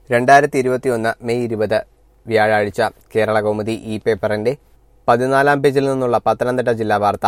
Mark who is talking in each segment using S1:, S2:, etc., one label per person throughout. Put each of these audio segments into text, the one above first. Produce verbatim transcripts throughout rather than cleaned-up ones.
S1: രണ്ടായിരത്തി ഇരുപത്തി ഒന്ന് മെയ് ഇരുപത് വ്യാഴാഴ്ച കേരളകൗമുദി ഈ പേപ്പറിന്റെ പതിനാലാം പേജിൽ നിന്നുള്ള പത്തനംതിട്ട ജില്ലാ വാർത്ത.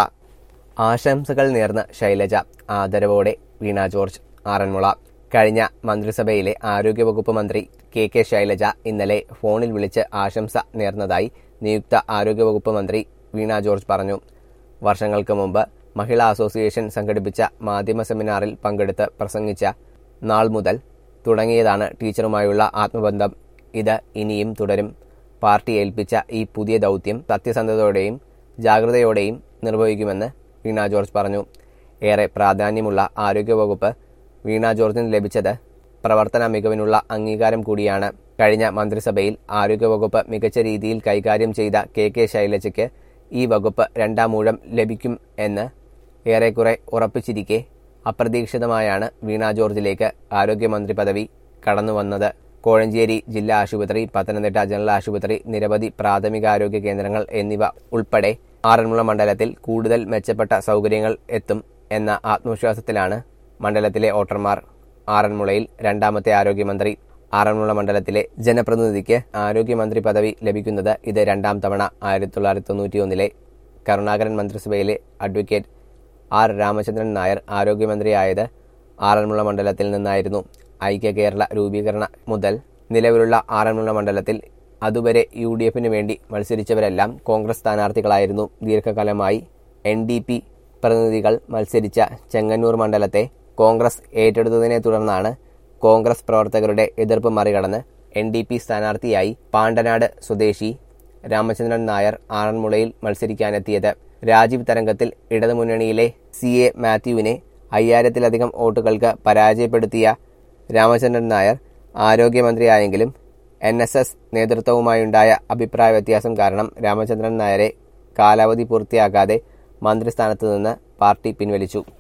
S1: ആശംസകൾ നേർന്ന് ശൈലജ, ആദരവോടെ വീണ ജോർജ്, ആറന്മുള. കഴിഞ്ഞ മന്ത്രിസഭയിലെ ആരോഗ്യവകുപ്പ് മന്ത്രി കെ കെ ശൈലജ ഇന്നലെ ഫോണിൽ വിളിച്ച് ആശംസ നേർന്നതായി നിയുക്ത ആരോഗ്യവകുപ്പ് മന്ത്രി വീണ ജോർജ് പറഞ്ഞു. വർഷങ്ങൾക്ക് മുമ്പ് മഹിളാ അസോസിയേഷൻ സംഘടിപ്പിച്ച മാധ്യമ സെമിനാറിൽ പങ്കെടുത്ത് പ്രസംഗിച്ച നാൾ മുതൽ തുടങ്ങിയതാണ് ടീച്ചറുമായുള്ള ആത്മബന്ധം. ഇത് ഇനിയും തുടരും. പാർട്ടി ഏൽപ്പിച്ച ഈ പുതിയ ദൗത്യം സത്യസന്ധതയോടെയും ജാഗ്രതയോടെയും നിർവഹിക്കുമെന്ന് വീണ ജോർജ് പറഞ്ഞു. ഏറെ പ്രാധാന്യമുള്ള ആരോഗ്യവകുപ്പ് വീണ ജോർജിന് ലഭിച്ചത് പ്രവർത്തന മികവിനുള്ള അംഗീകാരം കൂടിയാണ്. കഴിഞ്ഞ മന്ത്രിസഭയിൽ ആരോഗ്യവകുപ്പ് മികച്ച രീതിയിൽ കൈകാര്യം ചെയ്ത കെ കെ ശൈലജയ്ക്ക് ഈ വകുപ്പ് രണ്ടാം ഊഴം ലഭിക്കും എന്ന് ഏറെക്കുറെ ഉറപ്പിച്ചിരിക്കെ അപ്രതീക്ഷിതമായാണ് വീണ ജോർജിലേക്ക് ആരോഗ്യമന്ത്രി പദവി കടന്നുവന്നത്. കോഴഞ്ചേരി ജില്ലാ ആശുപത്രി, പത്തനംതിട്ട ജനറൽ ആശുപത്രി, നിരവധി പ്രാഥമികാരോഗ്യ കേന്ദ്രങ്ങൾ എന്നിവ ഉൾപ്പെടെ ആറന്മുള മണ്ഡലത്തിൽ കൂടുതൽ മെച്ചപ്പെട്ട സൗകര്യങ്ങൾ എത്തും എന്ന ആത്മവിശ്വാസത്തിലാണ് മണ്ഡലത്തിലെ വോട്ടർമാർ. ആറന്മുളയിൽ രണ്ടാമത്തെ ആരോഗ്യമന്ത്രി. ആറന്മുള മണ്ഡലത്തിലെ ജനപ്രതിനിധിക്ക് ആരോഗ്യമന്ത്രി പദവി ലഭിക്കുന്നത് ഇത് രണ്ടാം തവണ. ആയിരത്തി തൊള്ളായിരത്തി തൊണ്ണൂറ്റി ഒന്നിലെ കരുണാകരൻ മന്ത്രിസഭയിലെ അഡ്വക്കേറ്റ് ആർ രാമചന്ദ്രൻ നായർ ആരോഗ്യമന്ത്രിയായത് ആറന്മുള മണ്ഡലത്തിൽ നിന്നായിരുന്നു. ഐക്യ കേരള രൂപീകരണ മുതൽ നിലവിലുള്ള ആറന്മുള മണ്ഡലത്തിൽ അതുവരെ യു ഡി എഫിന് വേണ്ടി മത്സരിച്ചവരെല്ലാം കോൺഗ്രസ് സ്ഥാനാർത്ഥികളായിരുന്നു. ദീർഘകാലമായി എൻ ഡി പി പ്രതിനിധികൾ മത്സരിച്ച ചെങ്ങന്നൂർ മണ്ഡലത്തെ കോൺഗ്രസ് ഏറ്റെടുത്തതിനെ തുടർന്നാണ് കോൺഗ്രസ് പ്രവർത്തകരുടെ എതിർപ്പ് മറികടന്ന് എൻ ഡി പി സ്ഥാനാർത്ഥിയായി പാണ്ടനാട് സ്വദേശി രാമചന്ദ്രൻ നായർ ആറന്മുളയിൽ മത്സരിക്കാനെത്തിയത്. രാജീവ് തരംഗത്തിൽ ഇടതുമുന്നണിയിലെ സി എ മാത്യുവിനെ അയ്യായിരത്തിലധികം വോട്ടുകൾക്ക് പരാജയപ്പെടുത്തിയ രാമചന്ദ്രൻ നായർ ആരോഗ്യമന്ത്രിയായെങ്കിലും എൻ എസ് എസ് നേതൃത്വവുമായുണ്ടായ അഭിപ്രായ വ്യത്യാസം കാരണം രാമചന്ദ്രൻ നായരെ കാലാവധി പൂർത്തിയാക്കാതെ മന്ത്രിസ്ഥാനത്ത് നിന്ന് പാർട്ടി പിൻവലിച്ചു.